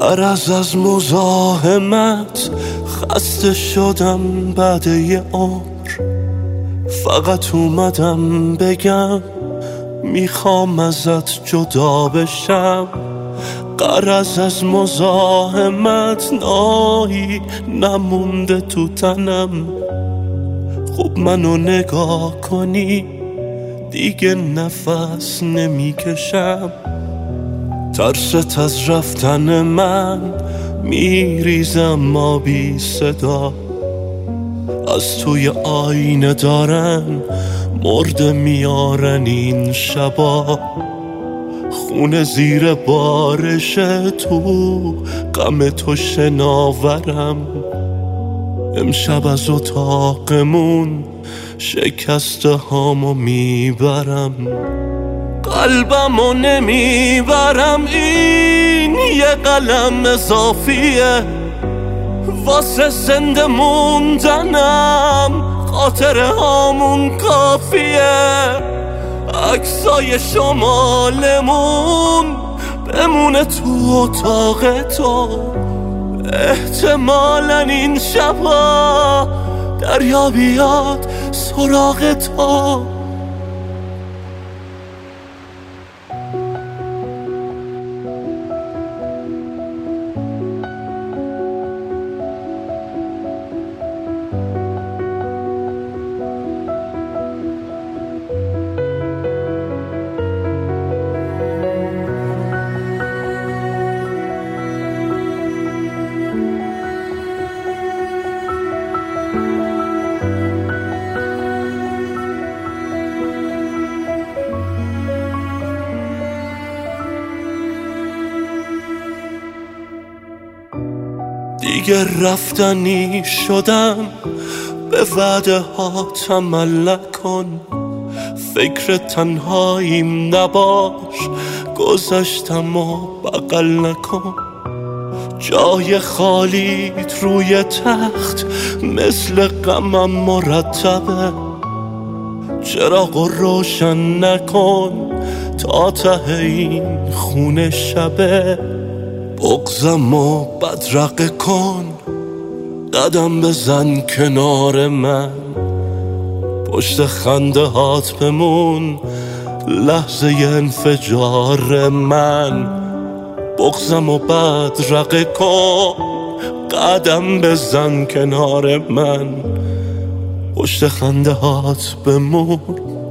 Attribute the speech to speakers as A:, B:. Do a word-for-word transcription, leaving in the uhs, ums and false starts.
A: غرض از مزاحمت خسته شدم بعد یه عمر، فقط اومدم بگم میخوام ازت جدا بشم. غرض از مزاحمت ناهی نمونده تو تنم، خوب منو نگاه کنی دیگه نفس نمیکشم. ترست از رفتن من میریزم ما بی صدا، از توی آینه دارن مرده میارن این شبا. خونه زیر بارشه تو غم تو شناورم، امشب از اتاقمون شکسته هامو میبرم. قلبمو نمیبرم، این یه قلم اضافیه واسه زنده موندنم، خاطره هامون کافیه. عکسای شمالمون بمونه تو اتاق تو، احتمالاً این شبا دریا بیاد سراغ تو. دیگه رفتنی شدم، به وعده هات عمل نکن. فکر تنهاییم نباش، گذشتم و بغل نکن. جای خالیت روی تخت مثل غمم مرتبه، چراغ روشن نکن تا ته این خونه شبه. بغضمو بدرقه کن، قدم بزن کنار من، پشت خنده هات بمون لحظه انفجار من. بغضمو بدرقه کن، قدم بزن کنار من، پشت خنده هات بمون